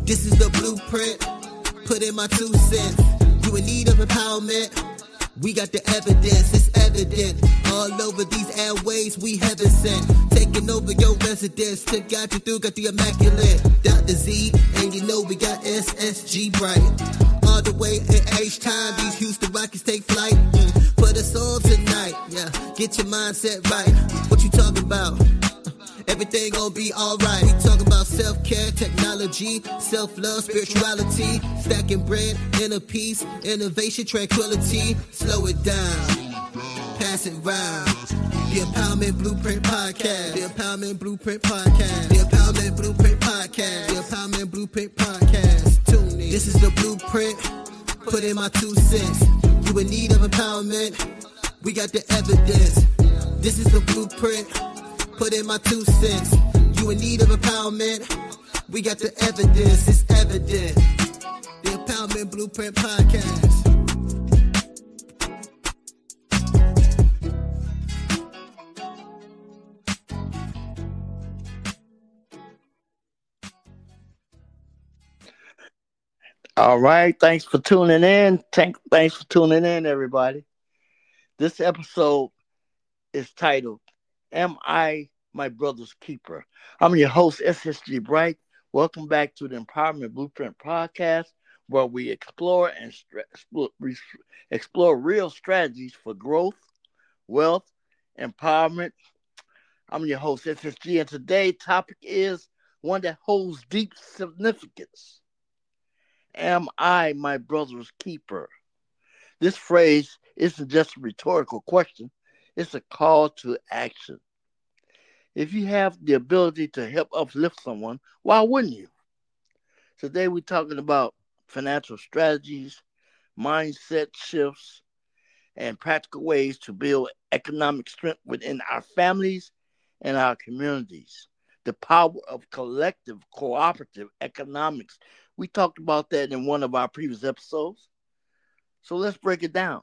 This is the blueprint. Put in my 2 cents. You in need of empowerment? We got the evidence, it's evident. All over these airways, we heaven sent. Taking over your residence to guide you through, got the immaculate Dr. Z, and you know we got SSG bright. All the way at H-time, these Houston Rockets take flight. Put us on tonight, yeah. Get your mindset right. What you talking about? Everything gon' be alright. We talk about self-care, technology, self-love, spirituality, stacking bread, inner peace, innovation, tranquility. Slow it down, pass it round. The Empowerment Blueprint Podcast. The Empowerment Blueprint Podcast. The Empowerment Blueprint Podcast. The Empowerment Blueprint Podcast. Tune in. This is the blueprint. Put in my 2 cents. You in need of empowerment? We got the evidence. This is the blueprint. Put in my 2 cents. You in need of empowerment? We got the evidence. It's evident. The Empowerment Blueprint Podcast. All right. Thanks for tuning in. Thanks for tuning in, everybody. This episode is titled, Am I My Brother's Keeper? I'm your host, SSG Bright. Welcome back to the Empowerment Blueprint Podcast, where we explore real strategies for growth, wealth, empowerment. I'm your host, SSG, and today's topic is one that holds deep significance. Am I my brother's keeper? This phrase isn't just a rhetorical question. It's a call to action. If you have the ability to help uplift someone, why wouldn't you? Today we're talking about financial strategies, mindset shifts, and practical ways to build economic strength within our families and our communities. The power of collective cooperative economics. We talked about that in one of our previous episodes. So let's break it down.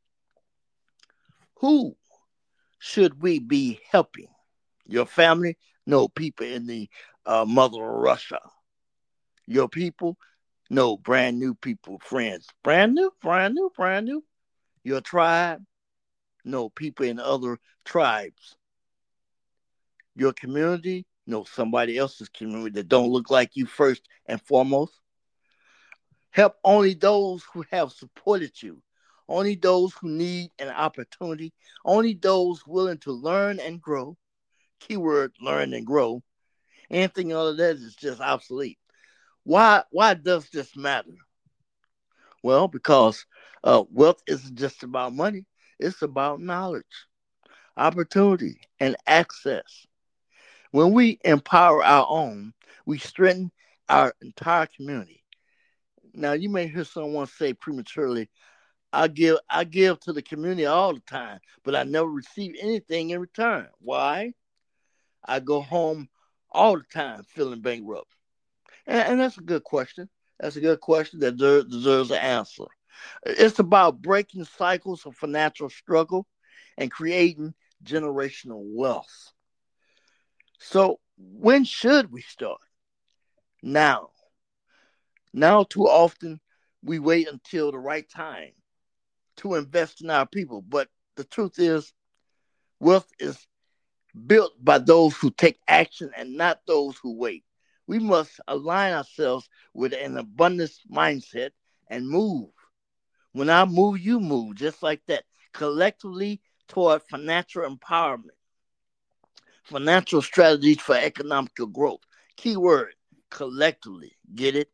Who should we be helping? Your family? No, people in the mother Russia. Your people? No, brand new people, friends. Brand new. Your tribe? No, people in other tribes. Your community? No, somebody else's community that don't look like you first and foremost. Help only those who have supported you. Only those who need an opportunity. Only those willing to learn and grow. Keyword, learn and grow. Anything other than that is just obsolete. Why does this matter? Well, because wealth isn't just about money. It's about knowledge, opportunity, and access. When we empower our own, we strengthen our entire community. Now, you may hear someone say prematurely, I give to the community all the time, but I never receive anything in return. Why? I go home all the time feeling bankrupt. And that's a good question. That's a good question that deserves an answer. It's about breaking cycles of financial struggle and creating generational wealth. So when should we start? Now. Now, too often, we wait until the right time to invest in our people. But the truth is, wealth is built by those who take action and not those who wait. We must align ourselves with an abundance mindset and move. When I move, you move, just like that, collectively toward financial empowerment, financial strategies for economical growth. Keyword, collectively. Get it?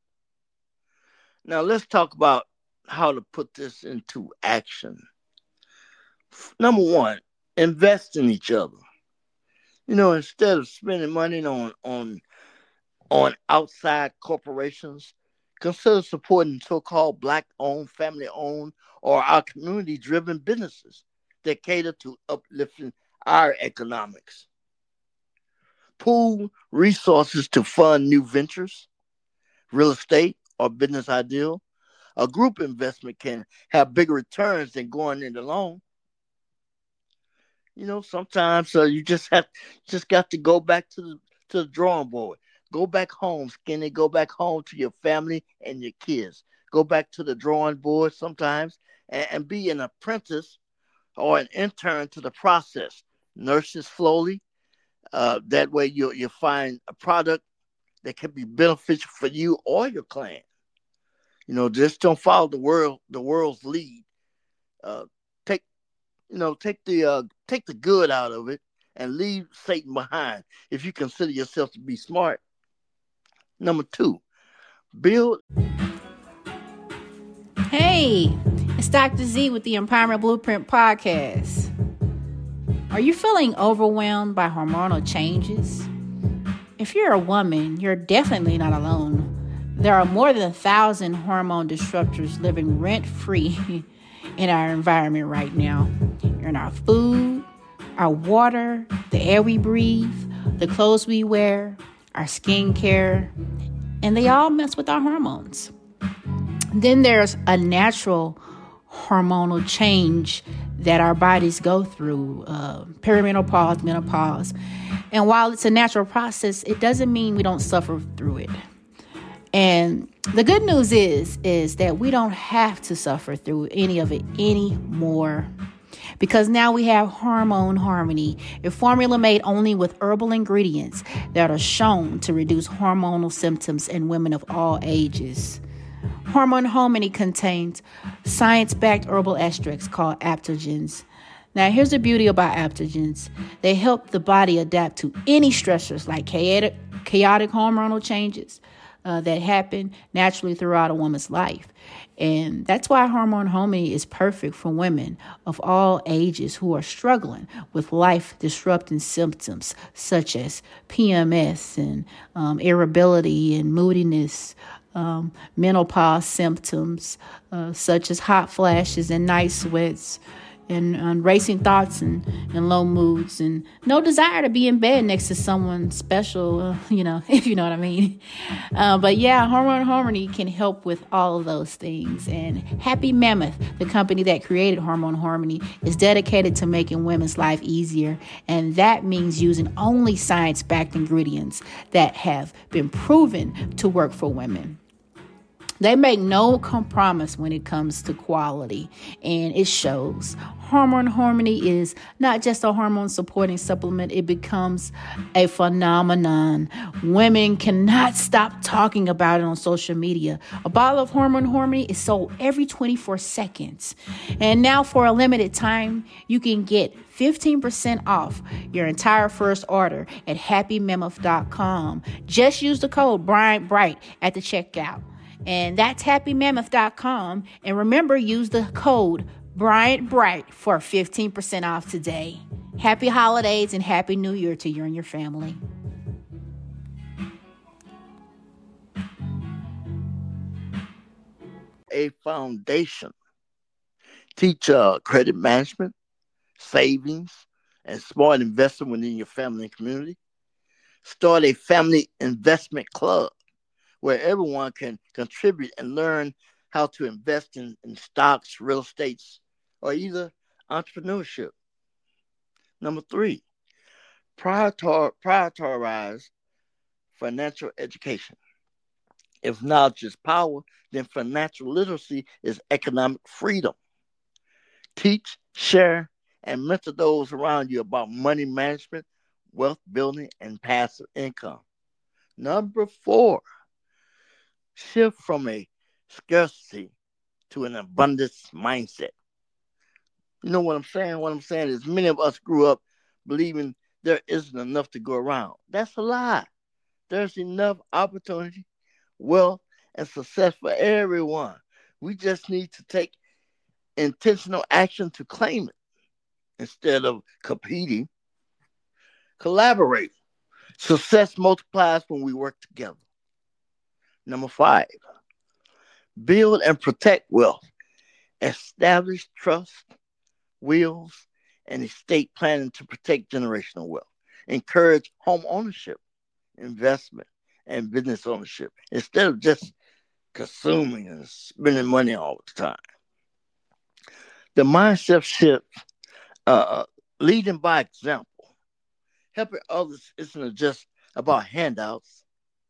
Now, let's talk about how to put this into action. Number one, invest in each other. Instead of spending money on outside corporations, consider supporting so-called Black-owned, family-owned, or our community-driven businesses that cater to uplifting our economics. Pool resources to fund new ventures, real estate, or business ideal. A group investment can have bigger returns than going in alone. Sometimes you just got to go back to the drawing board. Go back home, Skinny. Go back home to your family and your kids. Go back to the drawing board sometimes and be an apprentice or an intern to the process. Nurse it slowly. That way you'll find a product that can be beneficial for you or your client. Just don't follow the world's lead. Uh, take take the good out of it and leave Satan behind. If you consider yourself to be smart. Number two, build. Hey, it's Dr. Z with the Empowerment Blueprint Podcast. Are you feeling overwhelmed by hormonal changes? If you're a woman, you're definitely not alone. There are more than 1,000 hormone disruptors living rent-free in our environment right now. In our food, our water, the air we breathe, the clothes we wear, our skincare, and they all mess with our hormones. Then there's a natural hormonal change that our bodies go through, perimenopause, menopause. And while it's a natural process, it doesn't mean we don't suffer through it. And the good news is that we don't have to suffer through any of it anymore, because now we have Hormone Harmony, a formula made only with herbal ingredients that are shown to reduce hormonal symptoms in women of all ages. Hormone Harmony contains science-backed herbal extracts called adaptogens. Now, here's the beauty about adaptogens. They help the body adapt to any stressors like chaotic hormonal changes that happen naturally throughout a woman's life. And that's why Hormone Harmony is perfect for women of all ages who are struggling with life-disrupting symptoms such as PMS and irritability and moodiness, menopause symptoms such as hot flashes and night sweats, and racing thoughts and low moods, and no desire to be in bed next to someone special, if you know what I mean. But yeah, Hormone Harmony can help with all of those things. And Happy Mammoth, the company that created Hormone Harmony, is dedicated to making women's life easier. And that means using only science-backed ingredients that have been proven to work for women. They make no compromise when it comes to quality, and it shows. Hormone Harmony is not just a hormone supporting supplement, it becomes a phenomenon. Women cannot stop talking about it on social media. A bottle of Hormone Harmony is sold every 24 seconds. And now for a limited time, you can get 15% off your entire first order at happymammoth.com. Just use the code BryantBright at the checkout. And that's happymammoth.com. And remember, use the code BryantBright for 15% off today. Happy holidays and Happy New Year to you and your family. A foundation. Teach credit management, savings, and smart investing within your family and community. Start a family investment club where everyone can contribute and learn how to invest in stocks, real estates, or either entrepreneurship. Number three, prioritize financial education. If knowledge is power, then financial literacy is economic freedom. Teach, share, and mentor those around you about money management, wealth building, and passive income. Number four, shift from a scarcity to an abundance mindset. You know what I'm saying? What I'm saying is many of us grew up believing there isn't enough to go around. That's a lie. There's enough opportunity, wealth, and success for everyone. We just need to take intentional action to claim it instead of competing. Collaborate. Success multiplies when we work together. Number five, build and protect wealth. Establish trust, wills, and estate planning to protect generational wealth. Encourage home ownership, investment, and business ownership instead of just consuming and spending money all the time. The mindset shift, leading by example. Helping others isn't just about handouts.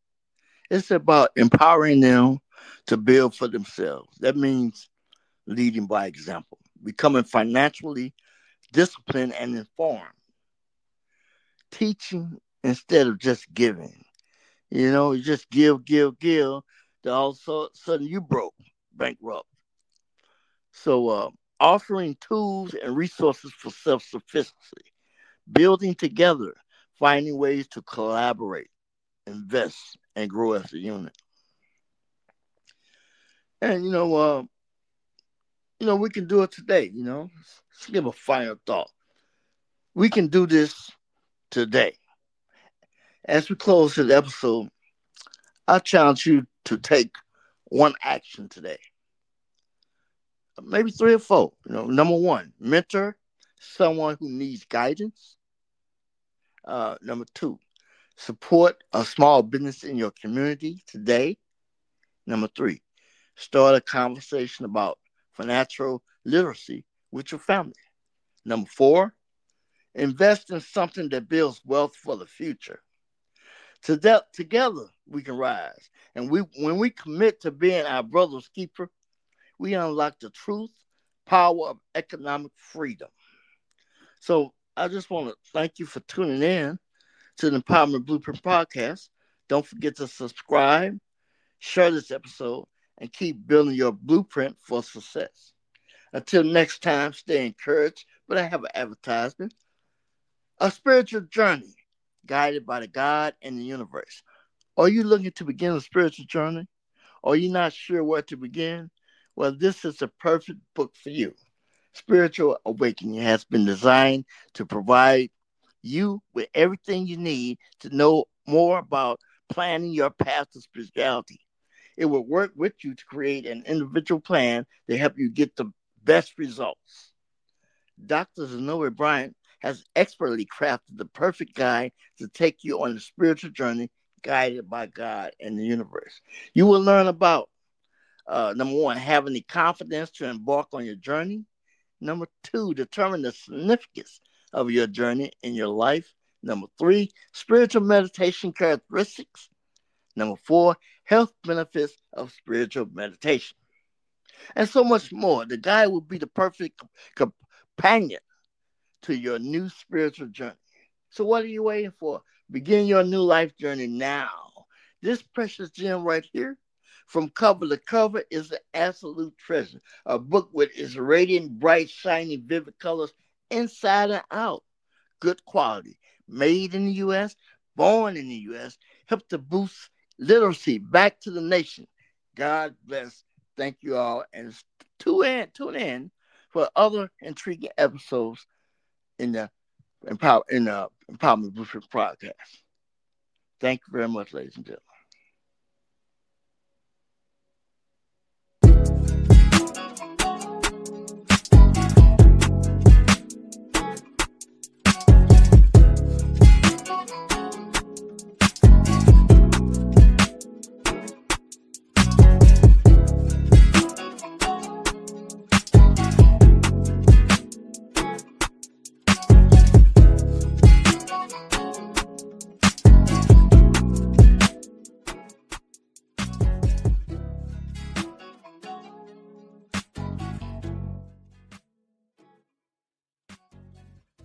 It's about empowering them to build for themselves. That means leading by example, becoming financially disciplined and informed, teaching instead of just giving. You just give, give, give. Then all of a sudden you broke, bankrupt. So, offering tools and resources for self sufficiency, building together, finding ways to collaborate, invest, and grow as a unit. And we can do it today. Let's give a final thought. We can do this today. As we close this episode, I challenge you to take one action today, maybe three or four. Number one, mentor someone who needs guidance. Number two, support a small business in your community today. Number three, start a conversation about financial literacy with your family. Number four, invest in something that builds wealth for the future. Together we can rise. And when we commit to being our brother's keeper, we unlock the truth, power of economic freedom. So I just want to thank you for tuning in to the Empowerment Blueprint Podcast. Don't forget to subscribe, share this episode, and keep building your blueprint for success. Until next time, stay encouraged. But I have an advertisement. A spiritual journey guided by the God and the universe. Are you looking to begin a spiritual journey? Are you not sure where to begin? Well, this is the perfect book for you. Spiritual Awakening has been designed to provide you with everything you need to know more about planning your path to spirituality. It will work with you to create an individual plan to help you get the best results. Dr. Zenobia Bryant has expertly crafted the perfect guide to take you on a spiritual journey guided by God and the universe. You will learn about, number one, having the confidence to embark on your journey. Number two, determine the significance of your journey in your life. Number three, spiritual meditation characteristics. Number four, health benefits of spiritual meditation. And so much more. The guide will be the perfect companion to your new spiritual journey. So what are you waiting for? Begin your new life journey now. This precious gem right here, from cover to cover, is an absolute treasure. A book with its radiant, bright, shiny, vivid colors inside and out. Good quality. Made in the U.S., born in the U.S., help to boost literacy back to the nation. God bless. Thank you all. And tune in for other intriguing episodes in the Empowerment Blueprint podcast. Thank you very much, ladies and gentlemen.